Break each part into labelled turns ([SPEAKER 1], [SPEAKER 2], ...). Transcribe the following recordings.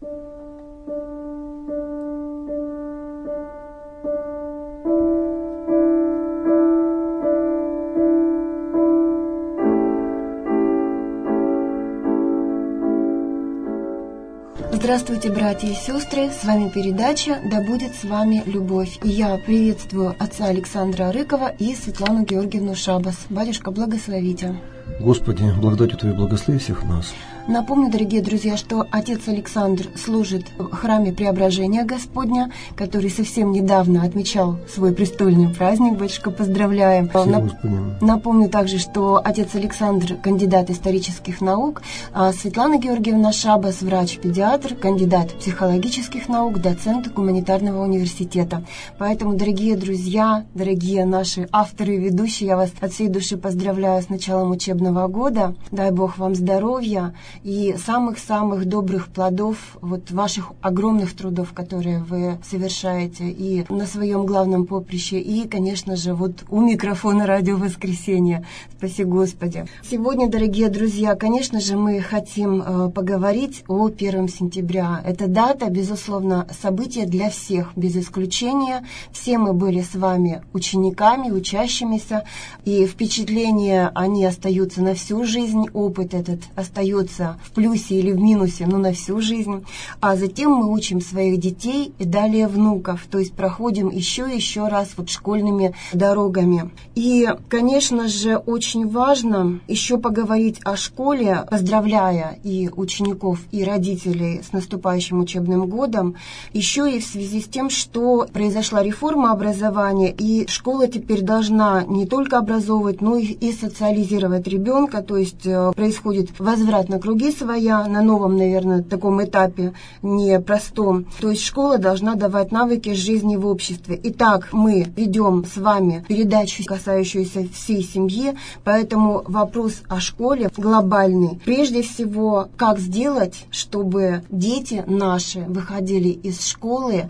[SPEAKER 1] Здравствуйте, братья и сестры! С вами передача «Да будет с вами любовь». И я приветствую отца Александра Арыкова и Светлану Георгиевну Шабас. Батюшка, благословите.
[SPEAKER 2] Господи, благодатью Твоей благослови всех нас.
[SPEAKER 1] Напомню, дорогие друзья, что отец Александр служит в храме Преображения Господня, который совсем недавно отмечал свой престольный праздник. Батюшка, поздравляем. Напомню также, что отец Александр – кандидат исторических наук, а Светлана Георгиевна Шабас – врач-педиатр, кандидат психологических наук, доцент гуманитарного университета. Поэтому, дорогие друзья, дорогие наши авторы и ведущие, я вас от всей души поздравляю с началом учебного года. Дай Бог вам здоровья и самых-самых добрых плодов вот ваших огромных трудов, которые вы совершаете и на своем главном поприще, и, конечно же, вот у микрофона Радио Воскресенье. Спаси Господи. Сегодня, дорогие друзья, конечно же, мы хотим поговорить о 1 сентября. Эта дата, безусловно, событие для всех, без исключения. Все мы были с вами учениками, учащимися, и впечатления, они остаются на всю жизнь, опыт этот остается в плюсе или в минусе, но на всю жизнь. А затем мы учим своих детей и далее внуков, то есть проходим еще раз вот школьными дорогами. И, конечно же, очень важно еще поговорить о школе, поздравляя и учеников, и родителей с наступающим учебным годом, еще и в связи с тем, что произошла реформа образования, и школа теперь должна не только образовывать, но и социализировать ребенка, то есть происходит возврат на круги своя, на новом, наверное, таком этапе непростом. То есть школа должна давать навыки жизни в обществе. Итак, мы ведем с вами передачу, касающуюся всей семьи, поэтому вопрос о школе глобальный. Прежде всего, как сделать, чтобы дети наши выходили из школы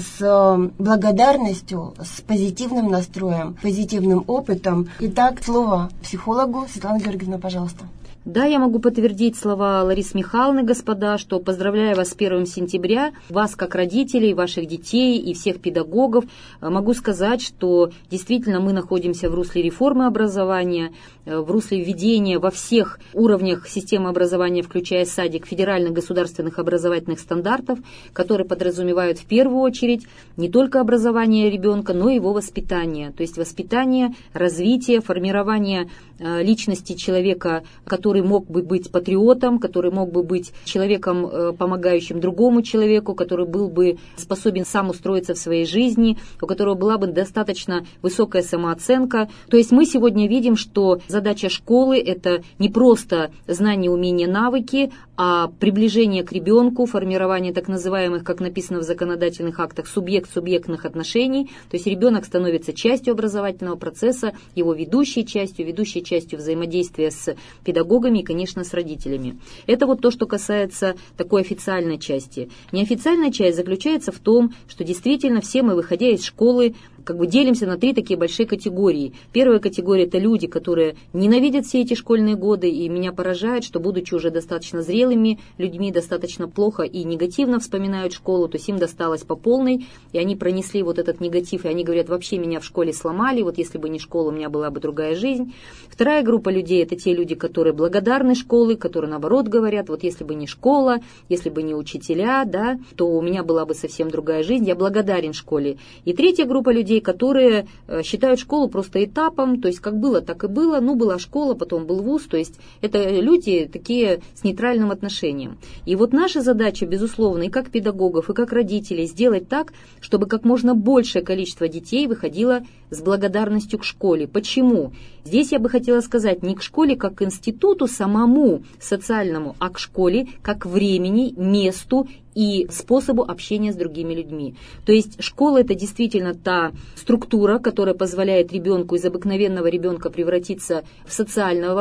[SPEAKER 1] с благодарностью, с позитивным настроем, позитивным опытом. Итак, слово психологу. Светлана Георгиевна, пожалуйста.
[SPEAKER 3] Да, я могу подтвердить слова Ларисы Михайловны, господа, что поздравляю вас с 1 сентября, вас как родителей, ваших детей и всех педагогов. Могу сказать, что действительно мы находимся в русле реформы образования, в русле введения во всех уровнях системы образования, включая садик, федеральных государственных образовательных стандартов, которые подразумевают в первую очередь не только образование ребенка, но и его воспитание. То есть воспитание, развитие, формирование личности человека, который мог бы быть патриотом, который мог бы быть человеком, помогающим другому человеку, который был бы способен сам устроиться в своей жизни, у которого была бы достаточно высокая самооценка. То есть мы сегодня видим, что задача школы – это не просто знания, умения, навыки, а приближение к ребенку, формирование так называемых, как написано в законодательных актах, субъект-субъектных отношений. То есть ребенок становится частью образовательного процесса, его ведущей частью взаимодействия с педагогами и, конечно, с родителями. Это вот то, что касается такой официальной части. Неофициальная часть заключается в том, что действительно все мы, выходя из школы, делимся на 3 такие большие категории. Первая категория – это люди, которые ненавидят все эти школьные годы, и меня поражает, что, будучи уже достаточно зрелыми людьми, достаточно плохо и негативно вспоминают школу, то есть им досталось по полной, и они пронесли вот этот негатив, и они говорят, вообще меня в школе сломали, вот если бы не школа, у меня была бы другая жизнь. Вторая группа людей – это те люди, которые благодарны школе, которые, наоборот, говорят, вот если бы не школа, если бы не учителя, да, то у меня была бы совсем другая жизнь, я благодарен школе. И третья группа людей, которые считают школу просто этапом, то есть как было, так и было, была школа, потом был вуз, то есть это люди такие с нейтральным отношением. И вот наша задача, безусловно, и как педагогов, и как родителей, сделать так, чтобы как можно большее количество детей выходило с благодарностью к школе. Почему? Здесь я бы хотела сказать не к школе как к институту самому социальному, а к школе как времени, месту и способу общения с другими людьми. То есть школа – это действительно та структура, которая позволяет ребенку из обыкновенного ребенка превратиться в социального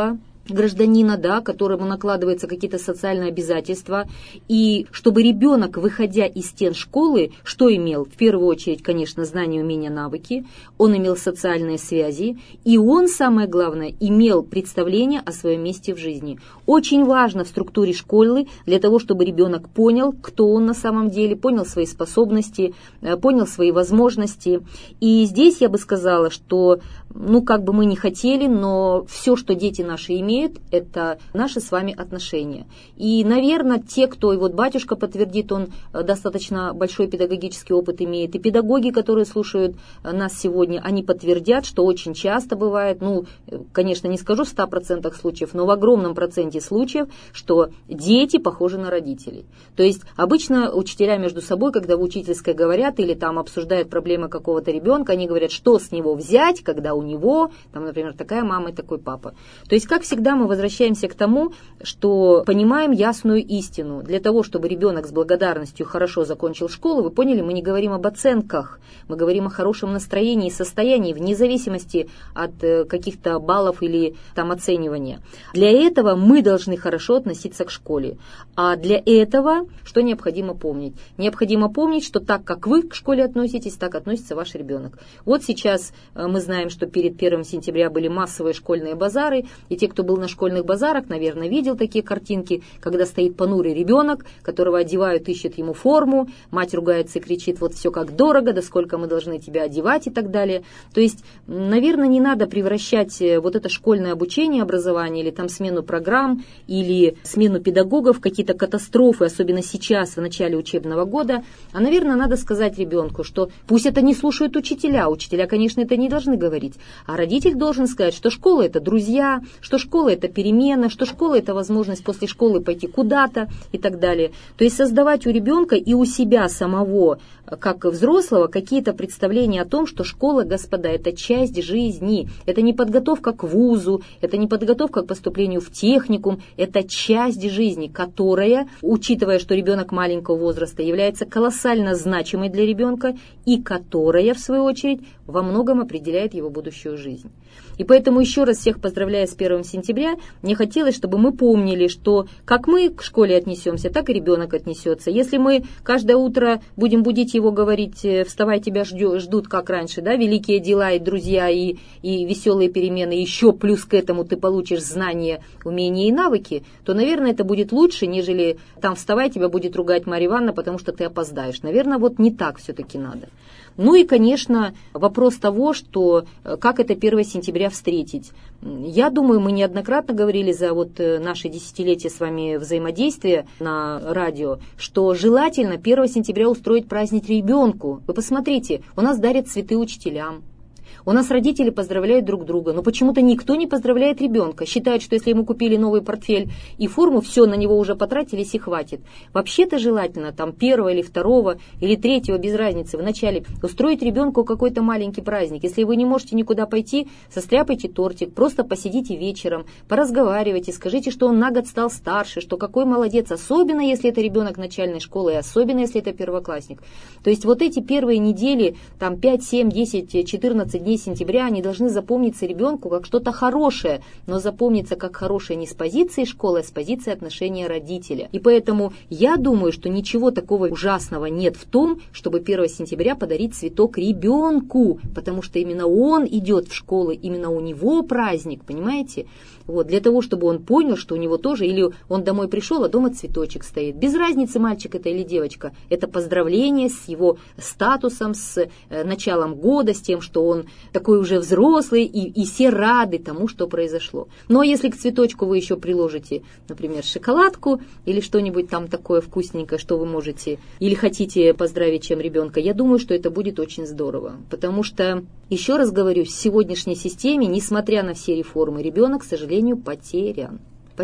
[SPEAKER 3] гражданина, да, которому накладываются какие-то социальные обязательства, и чтобы ребенок, выходя из стен школы, что имел? В первую очередь, конечно, знания, умения, навыки, он имел социальные связи, и он, самое главное, имел представление о своем месте в жизни. Очень важно в структуре школы для того, чтобы ребенок понял, кто он на самом деле, понял свои способности, понял свои возможности. И здесь я бы сказала, что, как бы мы ни хотели, но все, что дети наши имеют, это наши с вами отношения. И, наверное, те, кто, и вот батюшка подтвердит, он достаточно большой педагогический опыт имеет, и педагоги, которые слушают нас сегодня, они подтвердят, что очень часто бывает, конечно, не скажу в 100% случаев, но в огромном проценте случаев, что дети похожи на родителей. То есть обычно учителя между собой, когда в учительской говорят или там обсуждают проблемы какого-то ребенка, они говорят, что с него взять, когда у него, там, например, такая мама и такой папа. То есть, как всегда, мы возвращаемся к тому, что понимаем ясную истину. Для того, чтобы ребенок с благодарностью хорошо закончил школу, вы поняли, мы не говорим об оценках, мы говорим о хорошем настроении и состоянии, вне зависимости от каких-то баллов или там оценивания. Для этого мы должны хорошо относиться к школе. А для этого что необходимо помнить? Необходимо помнить, что так, как вы к школе относитесь, так относится ваш ребенок. Вот сейчас мы знаем, что перед 1 сентября были массовые школьные базары, и те, кто был на школьных базарах, наверное, видел такие картинки, когда стоит понурый ребенок, которого одевают, ищут ему форму, мать ругается и кричит, вот все как дорого, да сколько мы должны тебя одевать и так далее. То есть, наверное, не надо превращать вот это школьное обучение, образование, или там смену программ, или смену педагогов в какие-то катастрофы, особенно сейчас, в начале учебного года. А, наверное, надо сказать ребенку, что пусть это не слушают учителя, конечно, это не должны говорить, а родитель должен сказать, что школа – это друзья, что школа – это перемена, что школа – это возможность после школы пойти куда-то и так далее. То есть создавать у ребенка и у себя самого, как взрослого, какие-то представления о том, что школа, господа, это часть жизни, это не подготовка к вузу, это не подготовка к поступлению в техникум, это часть жизни, которая, учитывая, что ребенок маленького возраста, является колоссально значимой для ребенка и которая, в свою очередь, во многом определяет его будущую жизнь. И поэтому еще раз всех поздравляя с 1 сентября, мне хотелось, чтобы мы помнили, что как мы к школе отнесемся, так и ребенок отнесется. Если мы каждое утро будем будить его, говорить, вставай, тебя ждут, как раньше, да, великие дела и друзья, и веселые перемены, еще плюс к этому ты получишь знания, умения и навыки, то, наверное, это будет лучше, нежели там вставай, тебя будет ругать Марья Ивановна, потому что ты опоздаешь. Наверное, вот не так все-таки надо. Ну и, конечно, вопрос того, что как это 1 сентября встретить. Я думаю, мы неоднократно говорили за вот наше десятилетие с вами взаимодействия на радио, что желательно 1 сентября устроить праздник ребенку. Вы посмотрите, у нас дарят цветы учителям. У нас родители поздравляют друг друга, но почему-то никто не поздравляет ребенка. Считают, что если ему купили новый портфель и форму, все, на него уже потратились и хватит. Вообще-то желательно там 1 или 2 или 3, без разницы, вначале устроить ребенку какой-то маленький праздник. Если вы не можете никуда пойти, состряпайте тортик, просто посидите вечером, поразговаривайте, скажите, что он на год стал старше, что какой молодец, особенно если это ребенок начальной школы, и особенно если это первоклассник. То есть вот эти первые недели, там 5, 7, 10, 14 дней сентября, они должны запомниться ребенку как что-то хорошее, но запомниться как хорошее не с позиции школы, а с позиции отношения родителя. И поэтому я думаю, что ничего такого ужасного нет в том, чтобы 1 сентября подарить цветок ребенку, потому что именно он идет в школу, именно у него праздник, понимаете? Вот, для того, чтобы он понял, что у него тоже, или он домой пришел, а дома цветочек стоит. Без разницы, мальчик это или девочка. Это поздравление с его статусом, с началом года, с тем, что он такой уже взрослый, и все рады тому, что произошло. Но если к цветочку вы еще приложите, например, шоколадку или что-нибудь там такое вкусненькое, что вы можете или хотите поздравить чем ребенка, я думаю, что это будет очень здорово. Потому что, еще раз говорю, в сегодняшней системе, несмотря на все реформы, ребенок, к сожалению, потерян.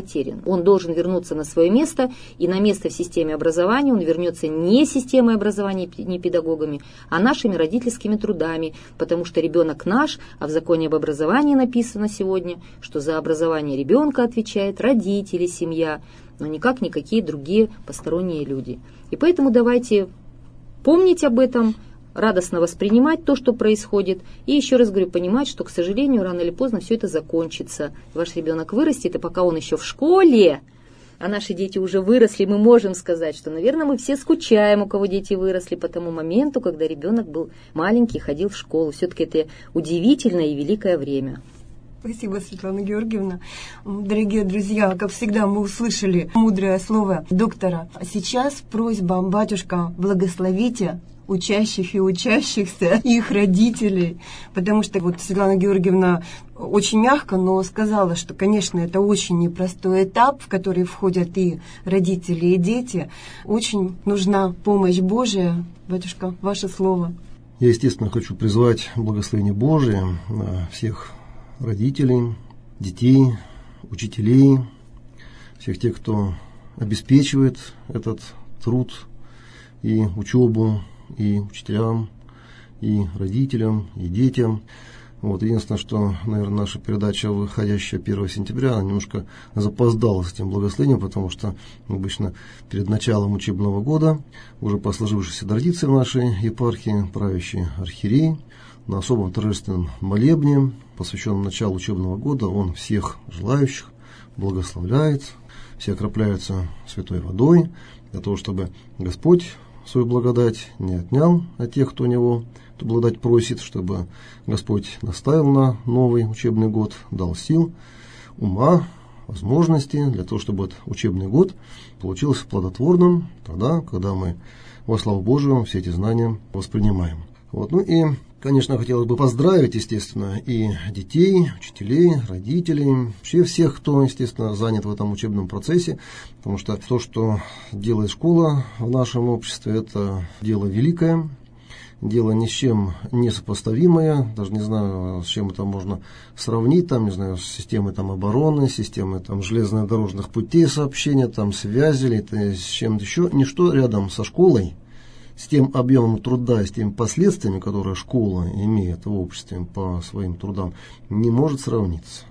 [SPEAKER 3] Он должен вернуться на свое место, и на место в системе образования он вернется не системой образования, не педагогами, а нашими родительскими трудами, потому что ребенок наш, а в законе об образовании написано сегодня, что за образование ребенка отвечают родители, семья, но никак никакие другие посторонние люди. И поэтому давайте помнить об этом, радостно воспринимать то, что происходит, и еще раз говорю, понимать, что, к сожалению, рано или поздно все это закончится. Ваш ребенок вырастет, и пока он еще в школе, а наши дети уже выросли, мы можем сказать, что, наверное, мы все скучаем, у кого дети выросли, по тому моменту, когда ребенок был маленький, ходил в школу. Все-таки это удивительное и великое время.
[SPEAKER 1] Спасибо, Светлана Георгиевна. Дорогие друзья, как всегда, мы услышали мудрое слово доктора. А сейчас просьба, батюшка, благословите учащих и учащихся, их родителей, потому что вот Светлана Георгиевна очень мягко, но сказала, что, конечно, это очень непростой этап, в который входят и родители, и дети. Очень нужна помощь Божия. Батюшка, ваше слово.
[SPEAKER 2] Я, естественно, хочу призвать благословение Божие на всех родителей, детей, учителей, всех тех, кто обеспечивает этот труд и учебу, и учителям, и родителям, и детям. Вот. Единственное, что, наверное, наша передача, выходящая 1 сентября, она немножко запоздала с этим благословением, потому что обычно перед началом учебного года, уже по сложившейся традиции в нашей епархии, правящий архиерей на особом торжественном молебне, посвященном началу учебного года, он всех желающих благословляет, все окропляются святой водой, для того, чтобы Господь свою благодать не отнял от тех, кто у него эту благодать просит, чтобы Господь наставил на новый учебный год, дал сил, ума, возможности для того, чтобы этот учебный год получился плодотворным тогда, когда мы во славу Божию все эти знания воспринимаем. Вот. Ну и, конечно, хотелось бы поздравить, естественно, и детей, учителей, родителей, вообще всех, кто, естественно, занят в этом учебном процессе, потому что то, что делает школа в нашем обществе, это дело великое, дело ни с чем не сопоставимое, даже не знаю, с чем это можно сравнить, там, не знаю, с системой там, обороны, с системой там, железнодорожных путей сообщения, там, связи, или с чем-то еще, ничто рядом со школой, с тем объемом труда, с теми последствиями, которые школа имеет в обществе по своим трудам, не может сравниться.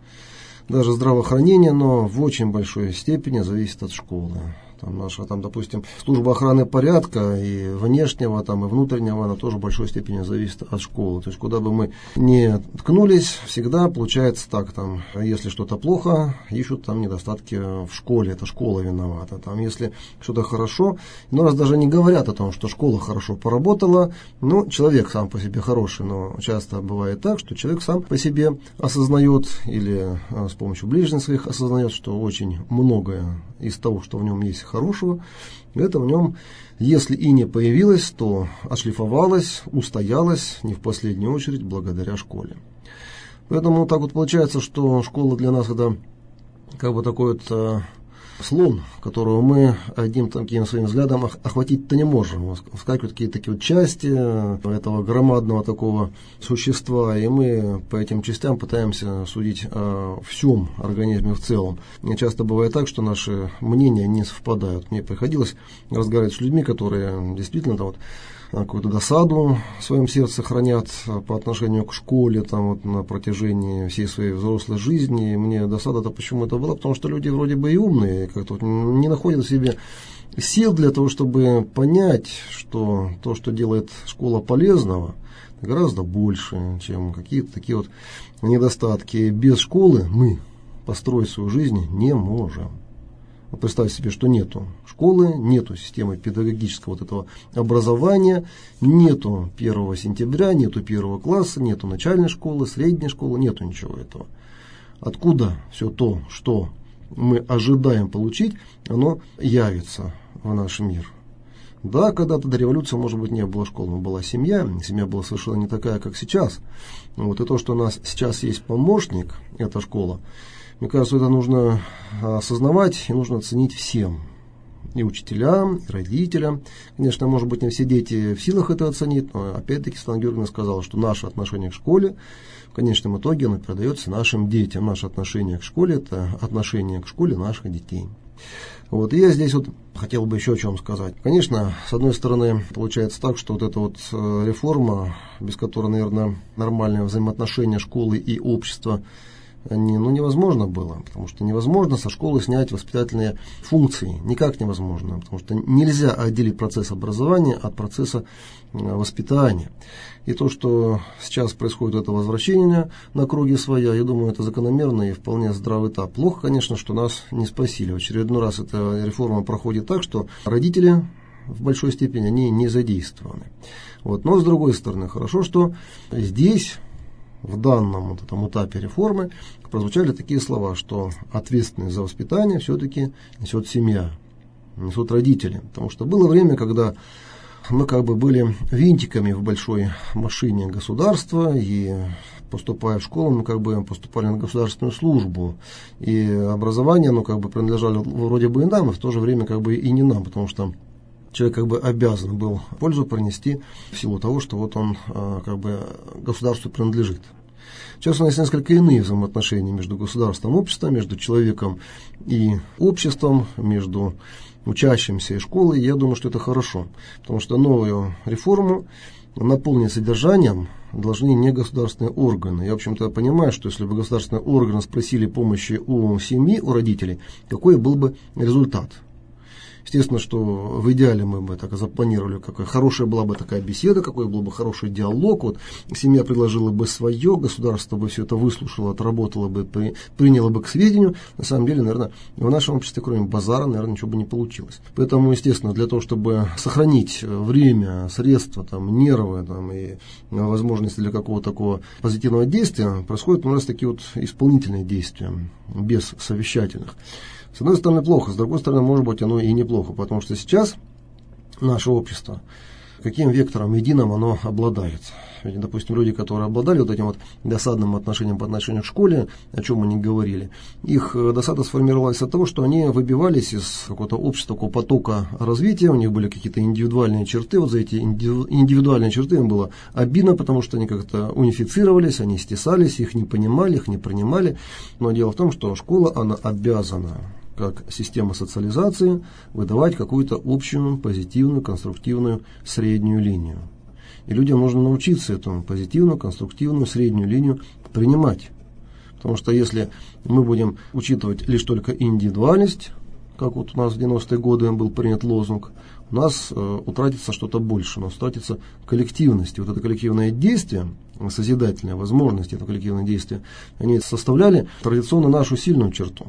[SPEAKER 2] Даже здравоохранение, но в очень большой степени зависит от школы. Там наша, допустим, служба охраны порядка и внешнего, и внутреннего, она тоже в большой степени зависит от школы. То есть, куда бы мы ни ткнулись, всегда получается так, если что-то плохо, ищут там недостатки в школе, это школа виновата. Если что-то хорошо, но раз даже не говорят о том, что школа хорошо поработала, человек сам по себе хороший, но часто бывает так, что человек сам по себе осознает или с помощью ближних своих осознает, что очень многое из того, что в нем есть хорошего, это в нем, если и не появилось, то отшлифовалось, устоялось, не в последнюю очередь, благодаря школе. Поэтому так вот получается, что школа для нас это такой вот слон, которого мы одним таким своим взглядом охватить-то не можем. Вскакивают какие-то такие вот части этого громадного такого существа, и мы по этим частям пытаемся судить о всем организме в целом. И часто бывает так, что наши мнения не совпадают. Мне приходилось разговаривать с людьми, которые действительно какую-то досаду в своем сердце хранят по отношению к школе на протяжении всей своей взрослой жизни. И мне досада-то почему это была, потому что люди вроде бы и умные, как-то не находят в себе сил для того, чтобы понять, что то, что делает школа полезного, гораздо больше, чем какие-то такие вот недостатки. Без школы мы построить свою жизнь не можем. Представьте себе, что нету школы, нету системы педагогического этого образования, нету 1 сентября, нету 1 класса, нету начальной школы, средней школы, нету ничего этого. Откуда все то, что мы ожидаем получить, оно явится в наш мир? Да, когда-то до революции, может быть, не было школы, но была семья. Семья была совершенно не такая, как сейчас. И то, что у нас сейчас есть помощник, это школа, мне кажется, это нужно осознавать и нужно ценить всем. И учителям, и родителям. Конечно, может быть, не все дети в силах это оценить, но опять-таки Светлана Георгиевна сказала, что наше отношение к школе, в конечном итоге, оно передается нашим детям. Наше отношение к школе – это отношение к школе наших детей. И я здесь хотел бы еще о чем сказать. Конечно, с одной стороны, получается так, что эта реформа, без которой, наверное, нормальное взаимоотношение школы и общества невозможно было, потому что невозможно со школы снять воспитательные функции, никак невозможно, потому что нельзя отделить процесс образования от процесса воспитания. И то, что сейчас происходит, это возвращение на круги своя, я думаю, это закономерно и вполне здравый этап. Плохо, конечно, что нас не спасили. В очередной раз эта реформа проходит так, что родители в большой степени они не задействованы. Но с другой стороны, хорошо, что здесь, в данном этом этапе реформы, прозвучали такие слова, что ответственность за воспитание все-таки несет семья, несут родители. Потому что было время, когда мы были винтиками в большой машине государства, и поступая в школу, мы поступали на государственную службу. И образование, принадлежало вроде бы и нам, и в то же время и не нам, потому что человек обязан был пользу принести в силу того, что он государству принадлежит. Сейчас у нас несколько иные взаимоотношения между государством и обществом, между человеком и обществом, между учащимся и школой. Я думаю, что это хорошо, потому что новую реформу наполнить содержанием должны не государственные органы. Я, в общем-то, понимаю, что если бы государственные органы спросили помощи у семьи, у родителей, какой был бы результат. Естественно, что в идеале мы бы так запланировали, какая хорошая была бы такая беседа, какой был бы хороший диалог. Семья предложила бы свое, государство бы все это выслушало, отработало бы, приняло бы к сведению. На самом деле, наверное, в нашем обществе, кроме базара, наверное, ничего бы не получилось. Поэтому, естественно, для того, чтобы сохранить время, средства, нервы и возможности для какого-то такого позитивного действия, происходят у нас такие исполнительные действия, без совещательных. С одной стороны, плохо, с другой стороны, может быть, оно и неплохо, потому что сейчас наше общество, каким вектором единым оно обладает. Ведь, допустим, люди, которые обладали этим досадным отношением по отношению к школе, о чем мы не говорили, их досада сформировалась от того, что они выбивались из какого-то общества, такого потока развития, у них были какие-то индивидуальные черты, за эти индивидуальные черты им было обидно, потому что они как-то унифицировались, они стесались, их не понимали, их не принимали. Но дело в том, что школа, она обязана, как система социализации, выдавать какую-то общую, позитивную, конструктивную среднюю линию. И людям нужно научиться эту позитивную, конструктивную среднюю линию принимать. Потому что если мы будем учитывать лишь только индивидуальность, как у нас в 90-е годы был принят лозунг, у нас утратится что-то больше, у нас утратится коллективность. И это коллективное действие, созидательные возможности, это коллективное действие, они составляли традиционно нашу сильную черту.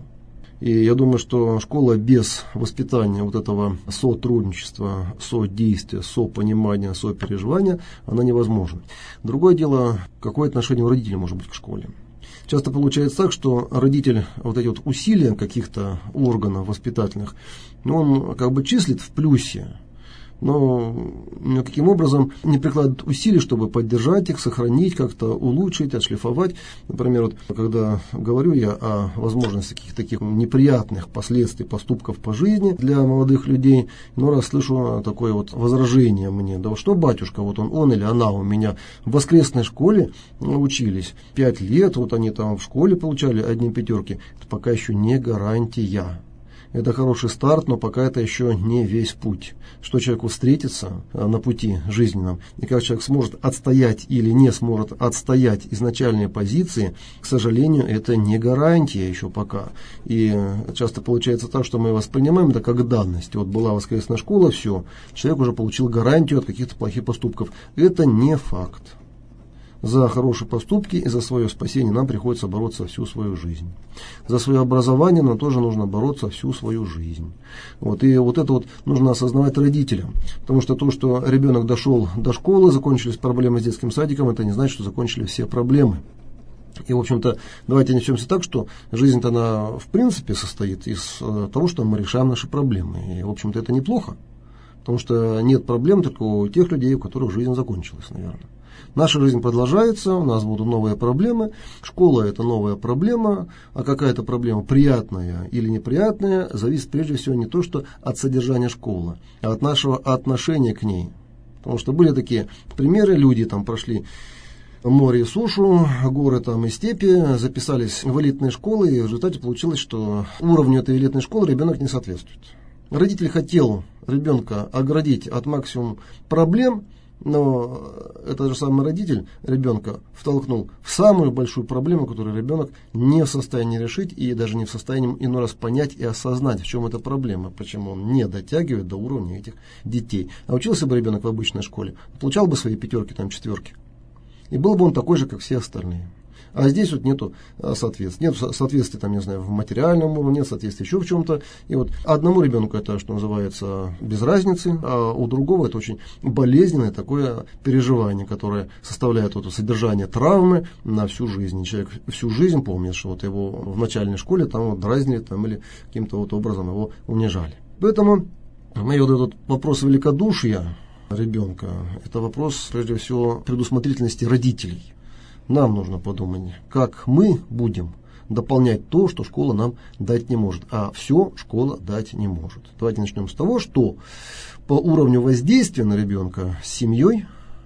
[SPEAKER 2] И я думаю, что школа без воспитания этого сотрудничества, содействия, сопонимания, сопереживания, она невозможна. Другое дело, какое отношение у родителей может быть к школе. Часто получается так, что родитель эти усилия каких-то органов воспитательных, он числит в плюсе, но никаким образом не прикладывает усилий, чтобы поддержать их, сохранить, как-то улучшить, отшлифовать. Например, когда говорю я о возможности каких-то таких неприятных последствий поступков по жизни для молодых людей, раз слышу такое возражение мне: да что, батюшка, он или она у меня в воскресной школе учились 5 лет, они там в школе получали 1 пятерки, это пока еще не гарантия. Это хороший старт, но пока это еще не весь путь. Что человеку встретится на пути жизненном, и как человек сможет отстоять или не сможет отстоять изначальные позиции, к сожалению, это не гарантия еще пока. И часто получается так, что мы воспринимаем это как данность. Была воскресная школа, все, человек уже получил гарантию от каких-то плохих поступков. Это не факт. За хорошие поступки и за свое спасение нам приходится бороться всю свою жизнь. За свое образование нам тоже нужно бороться всю свою жизнь. И это нужно осознавать родителям. Потому что то, что ребенок дошел до школы, закончились проблемы с детским садиком, это не значит, что закончили все проблемы. И, в общем-то, давайте отнесемся так, что жизнь-то она в принципе состоит из того, что мы решаем наши проблемы. И, в общем-то, это неплохо. Потому что нет проблем только у тех людей, у которых жизнь закончилась, наверное. Наша жизнь продолжается, у нас будут новые проблемы. Школа – это новая проблема, а какая-то проблема приятная или неприятная зависит прежде всего не то, что от содержания школы, а от нашего отношения к ней. Потому что были такие примеры, люди прошли море и сушу, горы и степи, записались в элитные школы, и в результате получилось, что уровню этой элитной школы ребенок не соответствует. Родитель хотел ребенка оградить от максимум проблем, Но этот же самый родитель ребенка втолкнул в самую большую проблему, которую ребенок не в состоянии решить и даже не в состоянии иной раз понять и осознать, в чем эта проблема, почему он не дотягивает до уровня этих детей. А учился бы ребенок в обычной школе, получал бы свои 5, 4. И был бы он такой же, как все остальные. А здесь вот нету соответствия. Нет соответствия, там, не знаю, в материальном уровне, нет соответствия еще в чем-то. И вот одному ребенку это, что называется, без разницы, а у другого это очень болезненное такое переживание, которое составляет вот содержание травмы на всю жизнь. И человек всю жизнь помнит, что вот его в начальной школе там вот дразнили там, или каким-то вот образом его унижали. Поэтому вот этот вопрос великодушия ребенка, это вопрос, прежде всего, предусмотрительности родителей. Нам нужно подумать, как мы будем дополнять то, что школа нам дать не может. А все школа дать не может. Давайте начнем с того, что по уровню воздействия на ребенка с семьей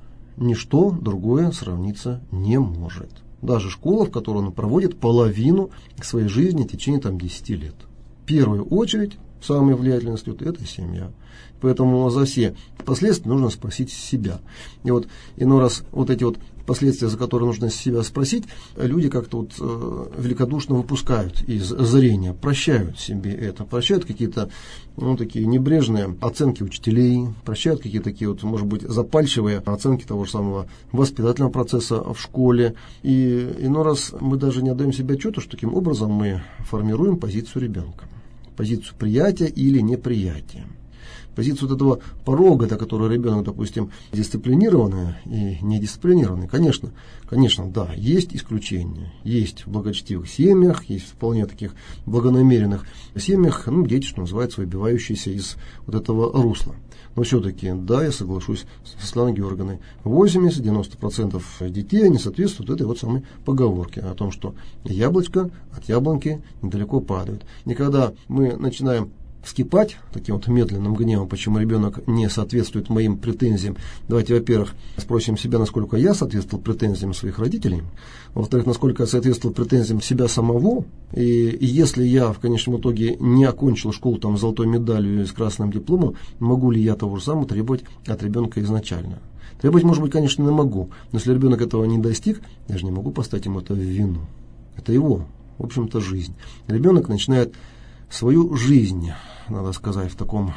[SPEAKER 2] ничто другое сравниться не может. Даже школа, в которой он проводит половину своей жизни в течение 10 лет. В первую очередь, самый влиятельный институт – это семья. Поэтому за все последствия нужно спросить себя. И вот иной раз вот эти вот последствия, за которые нужно себя спросить, люди как-то великодушно выпускают из зрения, прощают себе это, прощают какие-то такие небрежные оценки учителей, прощают какие-то такие может быть, запальчивые оценки того же самого воспитательного процесса в школе. И иной раз мы даже не отдаем себе отчета, что таким образом мы формируем позицию ребенка, позицию приятия или неприятия. Позицию вот этого порога, до которого ребенок, допустим, дисциплинированный и недисциплинированный. Конечно, да, есть исключения. Есть в благочестивых семьях, есть в вполне таких благонамеренных семьях, дети, что называется, выбивающиеся из вот этого русла. Но все-таки, да, я соглашусь с Светланой Георгиевной, 80-90% детей не соответствуют этой вот самой поговорке о том, что яблочко от яблоньки недалеко падает. И когда мы начинаем вскипать таким вот медленным гневом, почему ребенок не соответствует моим претензиям. Давайте, во-первых, спросим себя, насколько я соответствовал претензиям своих родителей. Во-вторых, насколько я соответствовал претензиям себя самого. И если я в конечном итоге не окончил школу с золотой медалью и с красным дипломом, могу ли я того же самого требовать от ребенка изначально? Требовать, может быть, конечно, не могу. Но если ребенок этого не достиг, я же не могу поставить ему это в вину. Это его, в общем-то, жизнь. Ребенок начинает свою жизнь, надо сказать, в таком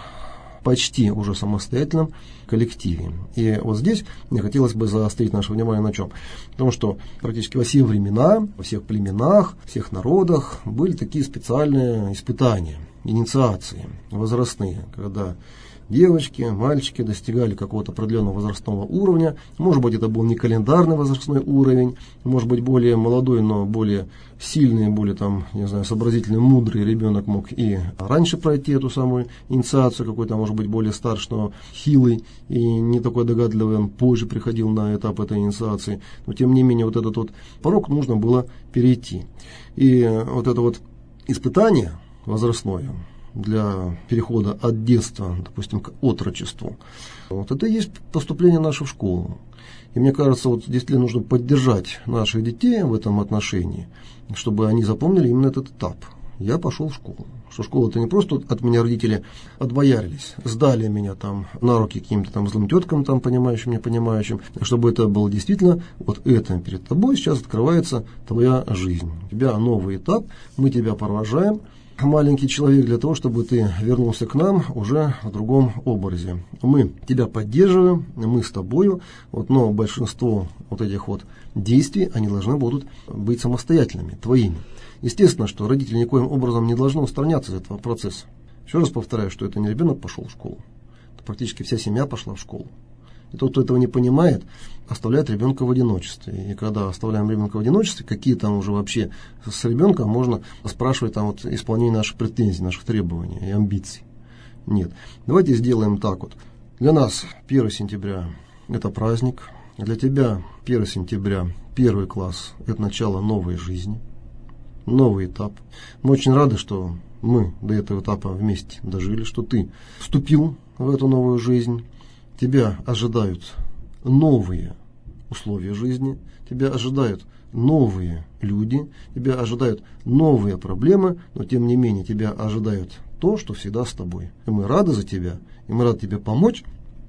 [SPEAKER 2] почти уже самостоятельном коллективе. И вот здесь мне хотелось бы заострить наше внимание на чем? Потому что практически во все времена, во всех племенах, во всех народах были такие специальные испытания, инициации возрастные, когда девочки, мальчики достигали какого-то определенного возрастного уровня. Может быть, это был не календарный возрастной уровень, может быть, более молодой, но более сильный, более сообразительный, мудрый ребенок мог и раньше пройти эту самую инициацию, какой-то, может быть, более старший, но хилый и не такой догадливый, он позже приходил на этап этой инициации. Но, тем не менее, вот этот вот порог нужно было перейти. И вот это вот испытание возрастное для перехода от детства, допустим, к отрочеству. Вот это и есть поступление наше в школу. И мне кажется, вот действительно нужно поддержать наших детей в этом отношении, чтобы они запомнили именно этот этап. Я пошел в школу. Что школа это не просто от меня родители отбоярились, сдали меня на руки каким-то злым теткам, понимающим, непонимающим, чтобы это было действительно вот это перед тобой сейчас открывается твоя жизнь. У тебя новый этап, мы тебя провожаем, маленький человек, для того, чтобы ты вернулся к нам уже в другом образе. Мы тебя поддерживаем, мы с тобою, но большинство вот этих вот действий, они должны будут быть самостоятельными, твоими. Естественно, что родители никоим образом не должны устраняться из этого процесса. Еще раз повторяю, что это не ребенок пошел в школу, это практически вся семья пошла в школу. И тот, кто этого не понимает, оставляет ребенка в одиночестве. И когда оставляем ребенка в одиночестве, какие уже вообще с ребенком можно спрашивать исполнение наших претензий, наших требований и амбиций. Нет. Давайте сделаем так вот. Для нас 1 сентября – это праздник. Для тебя 1 сентября, 1 класс – это начало новой жизни, новый этап. Мы очень рады, что мы до этого этапа вместе дожили, что ты вступил в эту новую жизнь. Тебя ожидают новые условия жизни, тебя ожидают новые люди, тебя ожидают новые проблемы, но тем не менее тебя ожидают то, что всегда с тобой. И мы рады за тебя, и мы рады тебе помочь,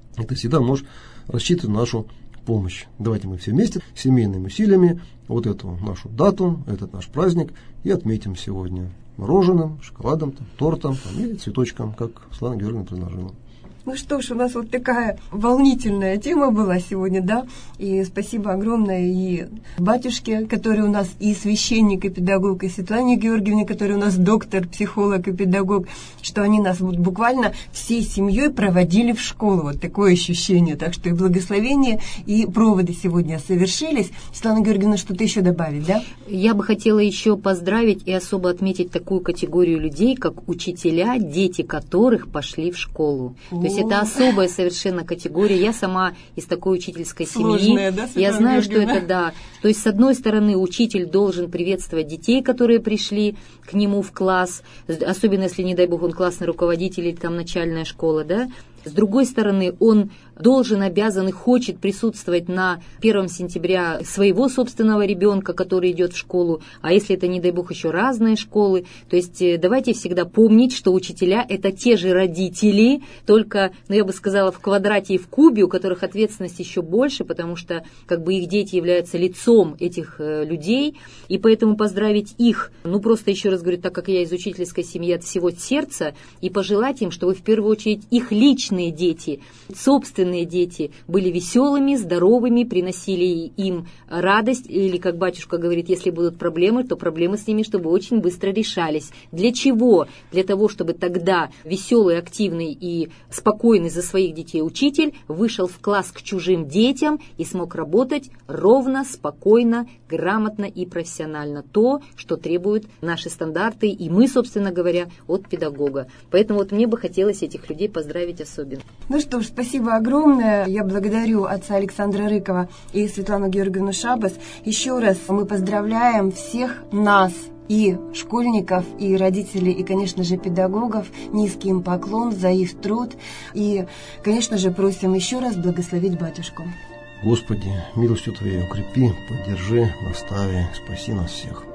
[SPEAKER 2] И ты всегда можешь рассчитывать на нашу помощь. Давайте мы все вместе, семейными усилиями, вот эту нашу дату, этот наш праздник и отметим сегодня мороженым, шоколадом, тортом и цветочком, как Светлана Георгиевна предложила.
[SPEAKER 1] Ну что ж, у нас вот такая волнительная тема была сегодня, да, и спасибо огромное и батюшке, который у нас и священник, и педагог, и Светлане Георгиевне, который у нас доктор, психолог и педагог, что они нас вот буквально всей семьей проводили в школу, вот такое ощущение, так что и благословение, и проводы сегодня совершились. Светлана Георгиевна, что-то еще добавить, да?
[SPEAKER 3] Я бы хотела еще поздравить и особо отметить такую категорию людей, как учителя, дети которых пошли в школу. То есть это особая совершенно категория. Я сама из такой учительской семьи.
[SPEAKER 1] Да,
[SPEAKER 3] я знаю, что это да. То есть, с одной стороны, учитель должен приветствовать детей, которые пришли к нему в класс, особенно если, не дай бог, он классный руководитель или там начальная школа, да. С другой стороны, он должен, обязан и хочет присутствовать на 1 сентября своего собственного ребенка, который идет в школу, а если это, не дай бог, еще разные школы. То есть давайте всегда помнить, что учителя – это те же родители, только, я бы сказала, в квадрате и в кубе, у которых ответственность еще больше, потому что как бы их дети являются лицом этих людей, и поэтому поздравить их, просто еще раз говорю, так как я из учительской семьи, от всего сердца, и пожелать им, чтобы в первую очередь их личные дети, собственные дети были веселыми, здоровыми, приносили им радость, или, как батюшка говорит, если будут проблемы, то проблемы с ними, чтобы очень быстро решались. Для чего? Для того, чтобы тогда веселый, активный и спокойный за своих детей учитель вышел в класс к чужим детям и смог работать ровно, спокойно, грамотно и профессионально. То, что требуют наши стандарты, и мы, собственно говоря, от педагога. Поэтому вот мне бы хотелось этих людей поздравить особенно.
[SPEAKER 1] Ну что ж, спасибо огромное. Я благодарю отца Александра Рыкова и Светлану Георгиевну Шабас. Еще раз мы поздравляем всех нас, и школьников, и родителей, и, конечно же, педагогов. Низкий им поклон за их труд. И, конечно же, просим еще раз благословить батюшку.
[SPEAKER 2] Господи, милостью Твоей укрепи, поддержи, настави, спаси нас всех.